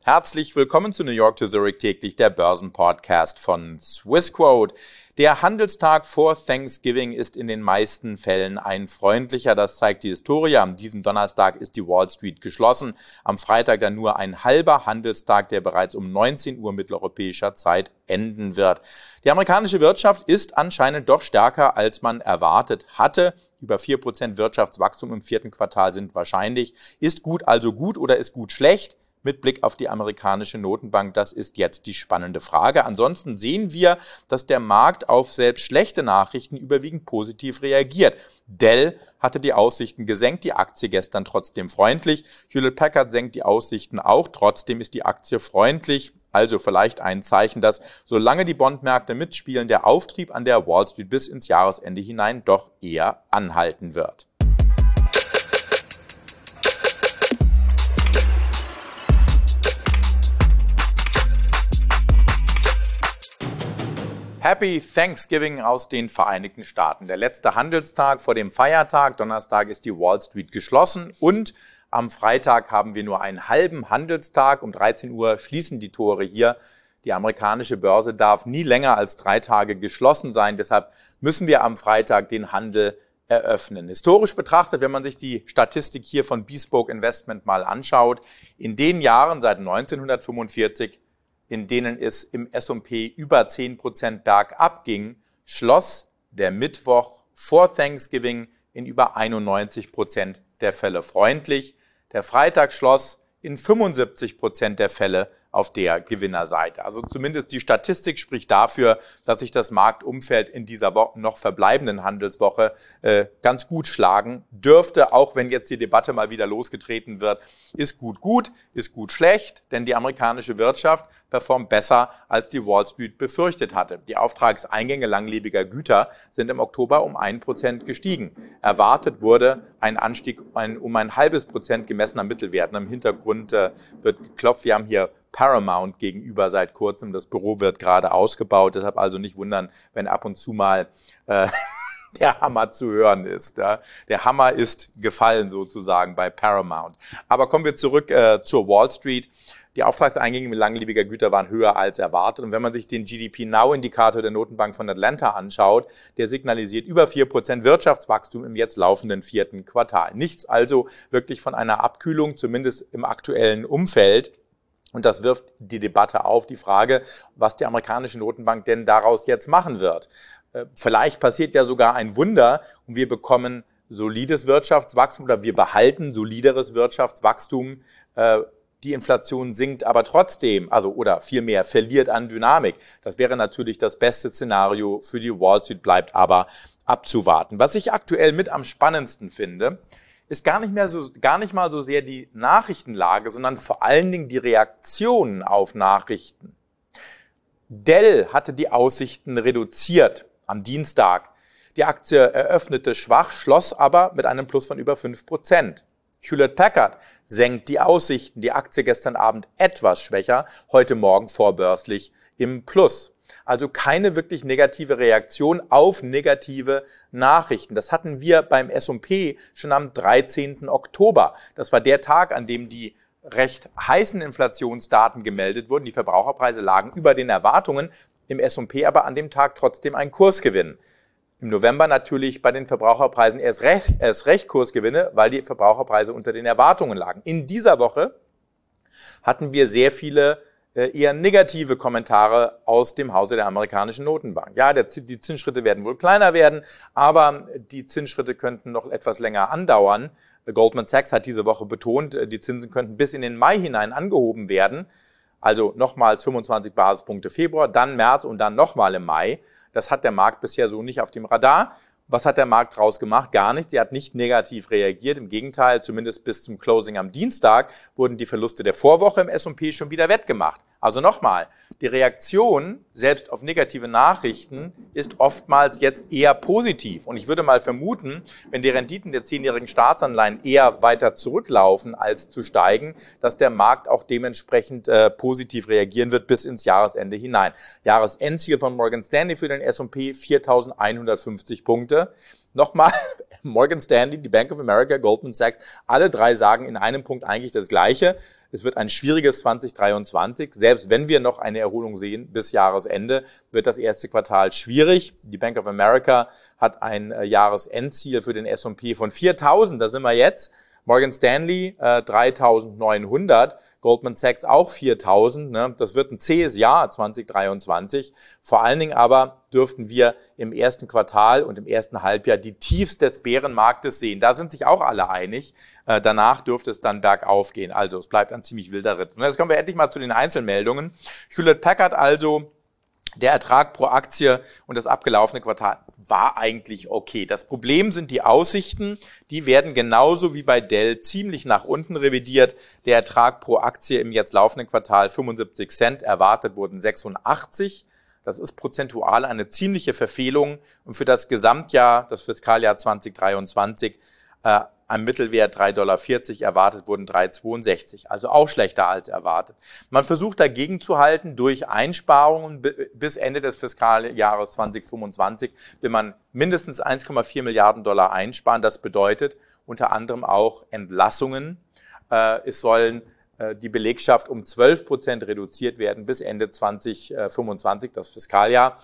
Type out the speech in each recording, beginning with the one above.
Herzlich willkommen zu New York to Zurich täglich, der Börsenpodcast von Swissquote. Der Handelstag vor Thanksgiving ist in den meisten Fällen ein freundlicher, das zeigt die Historie. Am diesem Donnerstag ist die Wall Street geschlossen, am Freitag dann nur ein halber Handelstag, der bereits um 19 Uhr mitteleuropäischer Zeit enden wird. Die amerikanische Wirtschaft ist anscheinend doch stärker, als man erwartet hatte. Über 4% Wirtschaftswachstum im vierten Quartal sind wahrscheinlich. Ist gut also gut oder ist gut schlecht? Mit Blick auf die amerikanische Notenbank, das ist jetzt die spannende Frage. Ansonsten sehen wir, dass der Markt auf selbst schlechte Nachrichten überwiegend positiv reagiert. Dell hatte die Aussichten gesenkt, die Aktie gestern trotzdem freundlich. Hewlett-Packard senkt die Aussichten auch, trotzdem ist die Aktie freundlich. Also vielleicht ein Zeichen, dass solange die Bondmärkte mitspielen, der Auftrieb an der Wall Street bis ins Jahresende hinein doch eher anhalten wird. Happy Thanksgiving aus den Vereinigten Staaten. Der letzte Handelstag vor dem Feiertag. Donnerstag ist die Wall Street geschlossen und am Freitag haben wir nur einen halben Handelstag. Um 13 Uhr schließen die Tore hier. Die amerikanische Börse darf nie länger als 3 Tage geschlossen sein. Deshalb müssen wir am Freitag den Handel eröffnen. Historisch betrachtet, wenn man sich die Statistik hier von Bespoke Investment mal anschaut, in den Jahren seit 1945, in denen es im S&P über 10% bergab ging, schloss der Mittwoch vor Thanksgiving in über 91% der Fälle freundlich. Der Freitag schloss in 75% der Fälle auf der Gewinnerseite. Also zumindest die Statistik spricht dafür, dass sich das Marktumfeld in dieser noch verbleibenden Handelswoche ganz gut schlagen dürfte, auch wenn jetzt die Debatte mal wieder losgetreten wird, ist gut, ist gut schlecht, denn die amerikanische Wirtschaft performt besser, als die Wall Street befürchtet hatte. Die Auftragseingänge langlebiger Güter sind im Oktober um 1% gestiegen. Erwartet wurde ein Anstieg um ein halbes Prozent gemessen am Mittelwert. Im Hintergrund wird geklopft. Wir haben hier Paramount gegenüber seit kurzem. Das Büro wird gerade ausgebaut. Deshalb also nicht wundern, wenn ab und zu mal der Hammer zu hören ist. Ja. Der Hammer ist gefallen sozusagen bei Paramount. Aber kommen wir zurück zur Wall Street. Die Auftragseingänge mit langlebiger Güter waren höher als erwartet. Und wenn man sich den GDP-Now-Indikator der Notenbank von Atlanta anschaut, der signalisiert über 4% Wirtschaftswachstum im jetzt laufenden vierten Quartal. Nichts also wirklich von einer Abkühlung, zumindest im aktuellen Umfeld. Und das wirft die Debatte auf, die Frage, was die amerikanische Notenbank denn daraus jetzt machen wird. Vielleicht passiert ja sogar ein Wunder und wir bekommen solides Wirtschaftswachstum oder wir behalten solideres Wirtschaftswachstum. Die Inflation sinkt aber trotzdem, oder vielmehr verliert an Dynamik. Das wäre natürlich das beste Szenario für die Wall Street, bleibt aber abzuwarten. Was ich aktuell mit am spannendsten finde, ist gar nicht mal so sehr die Nachrichtenlage, sondern vor allen Dingen die Reaktionen auf Nachrichten. Dell hatte die Aussichten reduziert am Dienstag. Die Aktie eröffnete schwach, schloss aber mit einem Plus von über 5%. Hewlett-Packard senkt die Aussichten. Die Aktie gestern Abend etwas schwächer, heute Morgen vorbörslich im Plus. Also keine wirklich negative Reaktion auf negative Nachrichten. Das hatten wir beim S&P schon am 13. Oktober. Das war der Tag, an dem die recht heißen Inflationsdaten gemeldet wurden. Die Verbraucherpreise lagen über den Erwartungen, im S&P aber an dem Tag trotzdem ein Kursgewinn. Im November natürlich bei den Verbraucherpreisen erst recht Kursgewinne, weil die Verbraucherpreise unter den Erwartungen lagen. In dieser Woche hatten wir sehr viele eher negative Kommentare aus dem Hause der amerikanischen Notenbank. Ja, die Zinsschritte werden wohl kleiner werden, aber die Zinsschritte könnten noch etwas länger andauern. Goldman Sachs hat diese Woche betont, die Zinsen könnten bis in den Mai hinein angehoben werden. Also nochmals 25 Basispunkte Februar, dann März und dann nochmal im Mai. Das hat der Markt bisher so nicht auf dem Radar. Was hat der Markt draus gemacht? Gar nichts. Sie hat nicht negativ reagiert. Im Gegenteil, zumindest bis zum Closing am Dienstag wurden die Verluste der Vorwoche im S&P schon wieder wettgemacht. Also nochmal, die Reaktion selbst auf negative Nachrichten ist oftmals jetzt eher positiv. Und ich würde mal vermuten, wenn die Renditen der 10-jährigen Staatsanleihen eher weiter zurücklaufen als zu steigen, dass der Markt auch dementsprechend positiv reagieren wird bis ins Jahresende hinein. Jahresendziel von Morgan Stanley für den S&P 4.150 Punkte. nochmal, Morgan Stanley, die Bank of America, Goldman Sachs, alle drei sagen in einem Punkt eigentlich das Gleiche. Es wird ein schwieriges 2023. Selbst wenn wir noch eine Erholung sehen bis Jahresende, wird das erste Quartal schwierig. Die Bank of America hat ein Jahresendziel für den S&P von 4.000. Da sind wir jetzt. Morgan Stanley 3.900, Goldman Sachs auch 4.000. Ne? Das wird ein zähes Jahr 2023. Vor allen Dingen aber dürften wir im ersten Quartal und im ersten Halbjahr die Tiefs des Bärenmarktes sehen. Da sind sich auch alle einig. Danach dürfte es dann bergauf gehen. Also es bleibt ein ziemlich wilder Ritt. Und jetzt kommen wir endlich mal zu den Einzelmeldungen. Hewlett-Packard also. Der Ertrag pro Aktie und das abgelaufene Quartal war eigentlich okay. Das Problem sind die Aussichten. Die werden genauso wie bei Dell ziemlich nach unten revidiert. Der Ertrag pro Aktie im jetzt laufenden Quartal 75 Cent, erwartet wurden 86. Das ist prozentual eine ziemliche Verfehlung. Und für das Gesamtjahr, das Fiskaljahr 2023, am Mittelwert 3,40 $, erwartet wurden 3,62. Also auch schlechter als erwartet. Man versucht dagegen zu halten durch Einsparungen. Bis Ende des Fiskaljahres 2025 will man mindestens 1,4 Milliarden $ einsparen. Das bedeutet unter anderem auch Entlassungen. Es sollen die Belegschaft um 12% reduziert werden bis Ende 2025, das Fiskaljahr.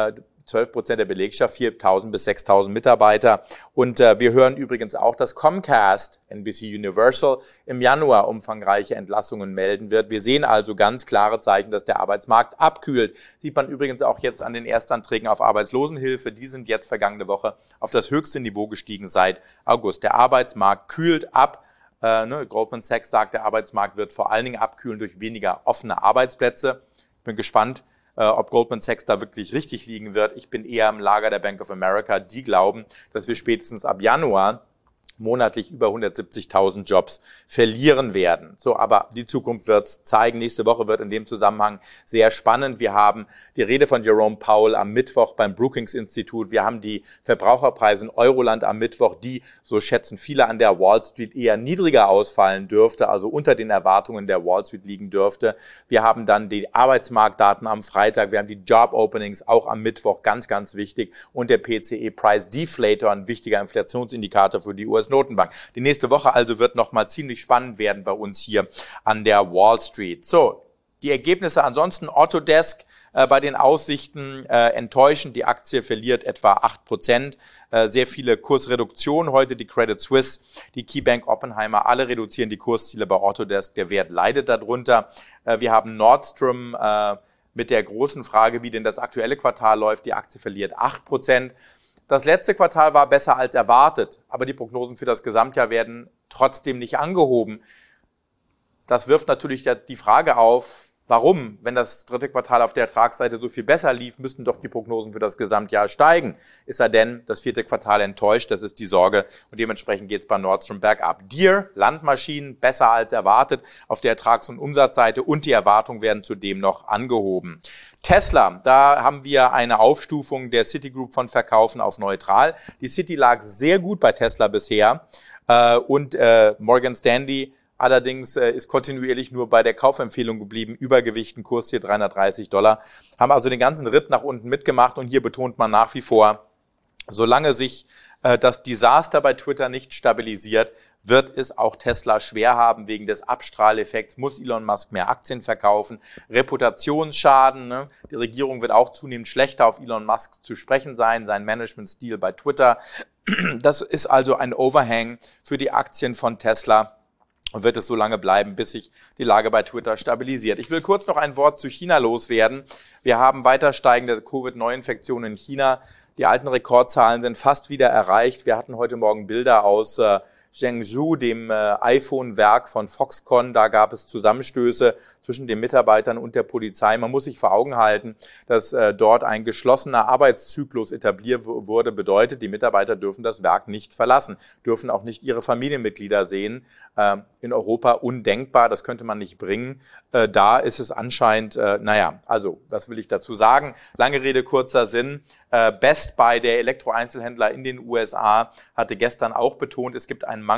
12% der Belegschaft, 4.000 bis 6.000 Mitarbeiter. Und wir hören übrigens auch, dass Comcast, NBC Universal, im Januar umfangreiche Entlassungen melden wird. Wir sehen also ganz klare Zeichen, dass der Arbeitsmarkt abkühlt. Sieht man übrigens auch jetzt an den Erstanträgen auf Arbeitslosenhilfe. Die sind jetzt vergangene Woche auf das höchste Niveau gestiegen seit August. Der Arbeitsmarkt kühlt ab. Goldman Sachs sagt, der Arbeitsmarkt wird vor allen Dingen abkühlen durch weniger offene Arbeitsplätze. Ich bin gespannt, ob Goldman Sachs da wirklich richtig liegen wird. Ich bin eher im Lager der Bank of America. Die glauben, dass wir spätestens ab Januar monatlich über 170.000 Jobs verlieren werden. So, aber die Zukunft wird's zeigen. Nächste Woche wird in dem Zusammenhang sehr spannend. Wir haben die Rede von Jerome Powell am Mittwoch beim Brookings-Institut. Wir haben die Verbraucherpreise in Euroland am Mittwoch, die, so schätzen viele an der Wall Street, eher niedriger ausfallen dürfte, also unter den Erwartungen der Wall Street liegen dürfte. Wir haben dann die Arbeitsmarktdaten am Freitag. Wir haben die Job-Openings auch am Mittwoch, ganz, ganz wichtig. Und der PCE Price Deflator, ein wichtiger Inflationsindikator für die US-Notenbank. Die nächste Woche also wird nochmal ziemlich spannend werden bei uns hier an der Wall Street. So, die Ergebnisse ansonsten, Autodesk bei den Aussichten enttäuschend. Die Aktie verliert etwa 8%. Sehr viele Kursreduktionen heute. Die Credit Suisse, die KeyBank, Oppenheimer, alle reduzieren die Kursziele bei Autodesk. Der Wert leidet darunter. Wir haben Nordstrom mit der großen Frage, wie denn das aktuelle Quartal läuft. Die Aktie verliert 8%. Das letzte Quartal war besser als erwartet, aber die Prognosen für das Gesamtjahr werden trotzdem nicht angehoben. Das wirft natürlich die Frage auf, warum, wenn das dritte Quartal auf der Ertragsseite so viel besser lief, müssten doch die Prognosen für das Gesamtjahr steigen. Ist er denn das vierte Quartal enttäuscht? Das ist die Sorge und dementsprechend geht es bei Nordstrom bergab. Deere, Landmaschinen, besser als erwartet auf der Ertrags- und Umsatzseite und die Erwartungen werden zudem noch angehoben. Tesla, da haben wir eine Aufstufung der Citigroup von Verkaufen auf neutral. Die Citi lag sehr gut bei Tesla bisher und Morgan Stanley allerdings ist kontinuierlich nur bei der Kaufempfehlung geblieben, Übergewicht, ein Kurs hier $330, haben also den ganzen Ritt nach unten mitgemacht und hier betont man nach wie vor, solange sich das Desaster bei Twitter nicht stabilisiert, wird es auch Tesla schwer haben. Wegen des Abstrahleffekts muss Elon Musk mehr Aktien verkaufen. Reputationsschaden, ne? Die Regierung wird auch zunehmend schlechter auf Elon Musk zu sprechen sein, sein Managementstil bei Twitter. Das ist also ein Overhang für die Aktien von Tesla. Und wird es so lange bleiben, bis sich die Lage bei Twitter stabilisiert. Ich will kurz noch ein Wort zu China loswerden. Wir haben weiter steigende Covid-Neuinfektionen in China. Die alten Rekordzahlen sind fast wieder erreicht. Wir hatten heute Morgen Bilder aus Zhengzhou, dem iPhone-Werk von Foxconn. Da gab es Zusammenstöße zwischen den Mitarbeitern und der Polizei. Man muss sich vor Augen halten, dass dort ein geschlossener Arbeitszyklus etabliert wurde. Bedeutet, die Mitarbeiter dürfen das Werk nicht verlassen, dürfen auch nicht ihre Familienmitglieder sehen. In Europa undenkbar, das könnte man nicht bringen. Da ist es anscheinend, also, was will ich dazu sagen? Lange Rede, kurzer Sinn. Best Buy, der Elektroeinzelhändler in den USA, hatte gestern auch betont, es gibt einen Mangel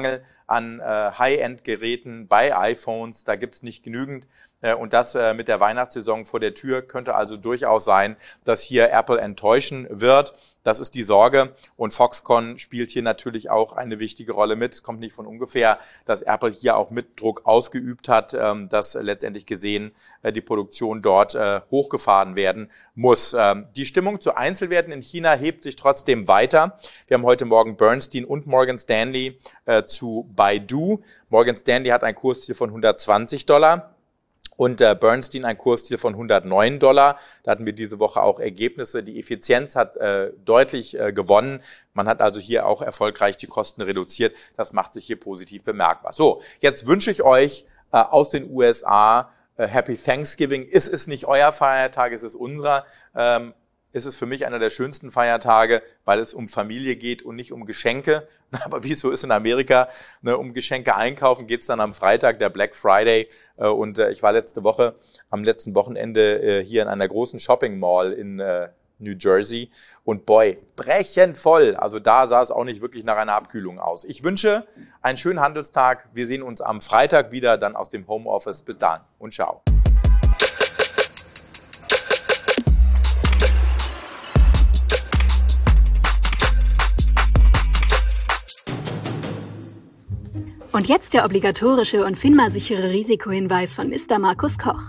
an High-End-Geräten bei iPhones. Da gibt's nicht genügend. Und das mit der Weihnachtssaison vor der Tür könnte also durchaus sein, dass hier Apple enttäuschen wird. Das ist die Sorge. Und Foxconn spielt hier natürlich auch eine wichtige Rolle mit. Es kommt nicht von ungefähr, dass Apple hier auch mit Druck ausgeübt hat, dass letztendlich gesehen die Produktion dort hochgefahren werden muss. Die Stimmung zu Einzelwerten in China hebt sich trotzdem weiter. Wir haben heute Morgen Bernstein und Morgan Stanley zu Baidu. Morgan Stanley hat ein Kursziel von $120. Und Bernstein ein Kursziel von $109. Da hatten wir diese Woche auch Ergebnisse. Die Effizienz hat deutlich gewonnen. Man hat also hier auch erfolgreich die Kosten reduziert. Das macht sich hier positiv bemerkbar. So, jetzt wünsche ich euch aus den USA Happy Thanksgiving. Ist es nicht euer Feiertag, ist es unserer. Ist es für mich einer der schönsten Feiertage, weil es um Familie geht und nicht um Geschenke. Aber wie es so ist in Amerika, um Geschenke einkaufen geht's dann am Freitag, der Black Friday. Und ich war am letzten Wochenende hier in einer großen Shopping Mall in New Jersey. Und boy, brechend voll. Also da sah es auch nicht wirklich nach einer Abkühlung aus. Ich wünsche einen schönen Handelstag. Wir sehen uns am Freitag wieder, dann aus dem Homeoffice. Bis dann und ciao. Und jetzt der obligatorische und FINMA-sichere Risikohinweis von Mr. Markus Koch.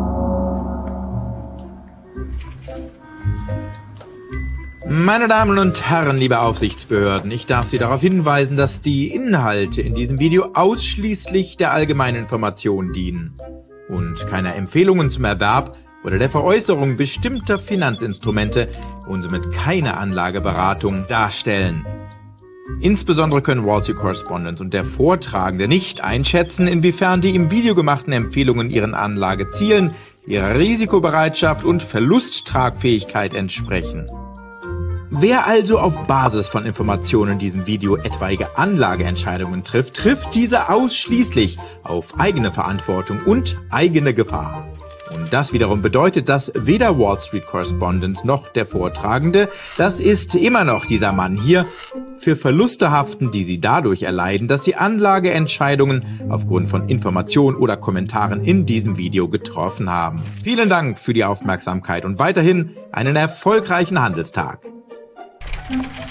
Meine Damen und Herren, liebe Aufsichtsbehörden, ich darf Sie darauf hinweisen, dass die Inhalte in diesem Video ausschließlich der allgemeinen Information dienen und keine Empfehlungen zum Erwerb oder der Veräußerung bestimmter Finanzinstrumente und somit keine Anlageberatung darstellen. Insbesondere können Wall Street Correspondent und der Vortragende nicht einschätzen, inwiefern die im Video gemachten Empfehlungen ihren Anlagezielen, ihrer Risikobereitschaft und Verlusttragfähigkeit entsprechen. Wer also auf Basis von Informationen in diesem Video etwaige Anlageentscheidungen trifft, trifft diese ausschließlich auf eigene Verantwortung und eigene Gefahr. Und das wiederum bedeutet, dass weder Wall Street Correspondent noch der Vortragende, das ist immer noch dieser Mann hier, für Verluste haften, die sie dadurch erleiden, dass sie Anlageentscheidungen aufgrund von Informationen oder Kommentaren in diesem Video getroffen haben. Vielen Dank für die Aufmerksamkeit und weiterhin einen erfolgreichen Handelstag.